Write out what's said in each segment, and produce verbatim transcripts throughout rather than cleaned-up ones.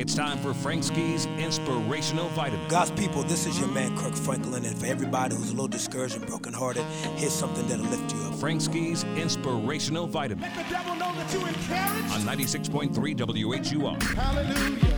It's time for Frank Ski's Inspirational Vitamin. God's people, this is your man, Kirk Franklin, and for everybody who's a little discouraged and brokenhearted, here's something that'll lift you up. Frank Ski's Inspirational Vitamin. Let the devil know that you encouraged. On ninety-six point three W H U R. Hallelujah.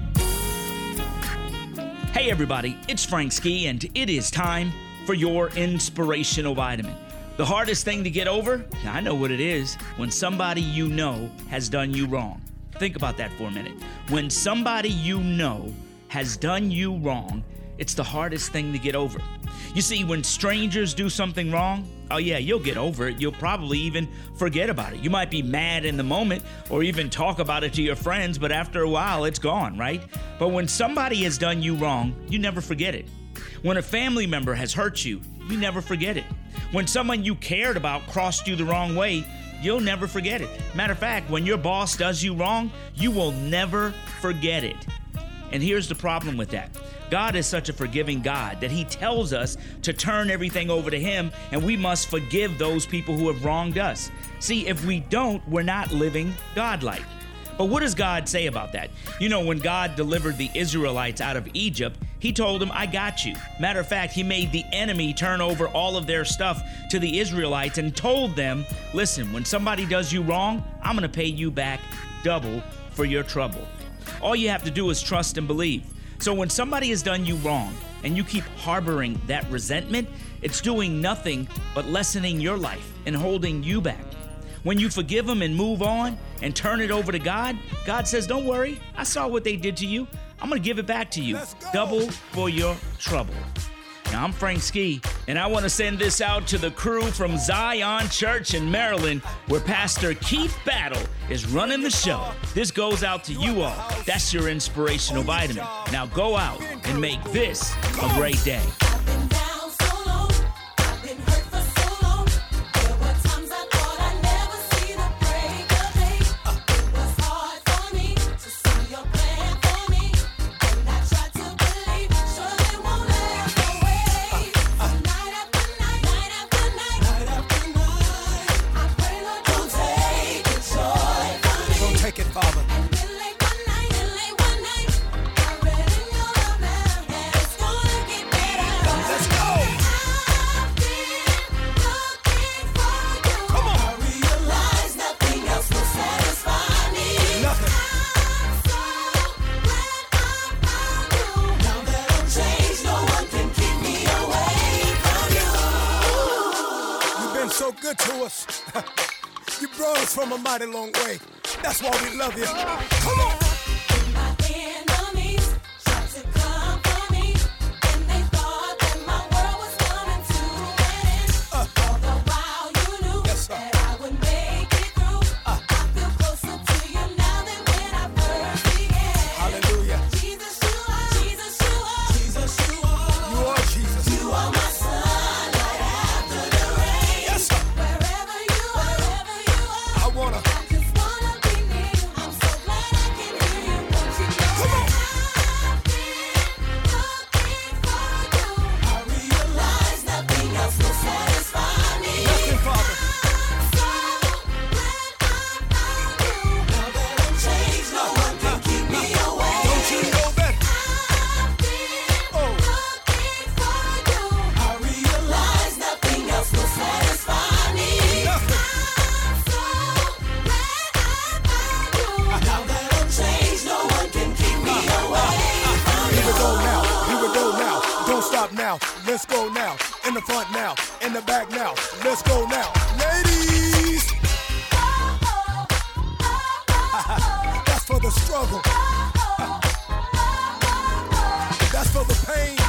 Hey everybody, it's Frank Ski, and it is time for your Inspirational Vitamin. The hardest thing to get over? I know what it is. When somebody you know has done you wrong. Think about that for a minute. When somebody you know has done you wrong, it's the hardest thing to get over. You see, when strangers do something wrong, oh yeah, you'll get over it. You'll probably even forget about it. You might be mad in the moment or even talk about it to your friends, but after a while, it's gone, right? But when somebody has done you wrong, you never forget it. When a family member has hurt you, you never forget it. When someone you cared about crossed you the wrong way, you'll never forget it. Matter of fact, when your boss does you wrong, you will never forget it. And here's the problem with that. God is such a forgiving God that he tells us to turn everything over to him, and we must forgive those people who have wronged us. See, if we don't, we're not living God-like. But what does God say about that? You know, when God delivered the Israelites out of Egypt, he told them, I got you. Matter of fact, he made the enemy turn over all of their stuff to the Israelites and told them, listen, when somebody does you wrong, I'm going to pay you back double for your trouble. All you have to do is trust and believe. So when somebody has done you wrong and you keep harboring that resentment, it's doing nothing but lessening your life and holding you back. When you forgive them and move on and turn it over to God, God says, don't worry, I saw what they did to you. I'm going to give it back to you. Double for your trouble. Now, I'm Frank Ski, and I want to send this out to the crew from Zion Church in Maryland, where Pastor Keith Battle is running the show. This goes out to you all. That's your Inspirational Vitamin. Now go out and make this a great day. So good to us. You brought us from a mighty long way. That's why we love you. Come on. Now, let's go now. In the front now, in the back now. Let's go now. Ladies! That's for the struggle. That's for the pain.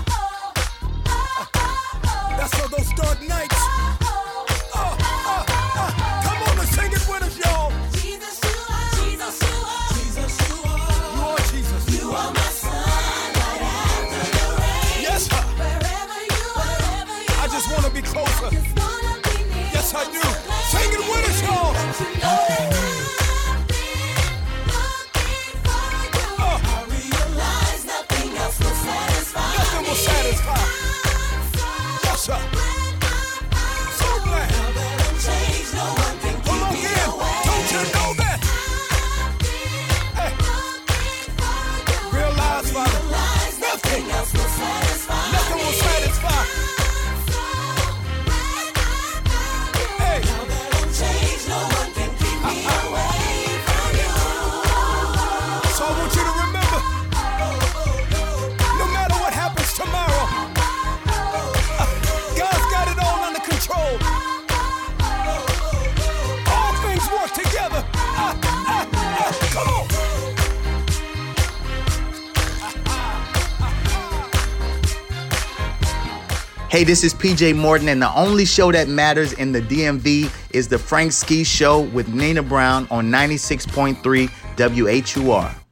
That's for those dark nights. Uh, uh, uh. Come on and sing it with us, y'all. Jesus, you are. Jesus, you are. Jesus, you are. You are Jesus. You are my sunlight after the rain. Yes, sir. Wherever you are, wherever you I just want to be closer. I just wanna be near. Yes, I do. Sing it with us, y'all. You know that I've been looking for you. Nothing else will satisfy. Nothing will satisfy. Hey. Now that I'm changed, no one can keep me away from you. So I want you to remember, no matter what happens tomorrow, uh, God's got it all under control. All things work together. Uh, uh, uh, come on. Hey, this is P J Morton, and the only show that matters in the D M V is the Frank Ski Show with Nina Brown on ninety-six point three W H U R.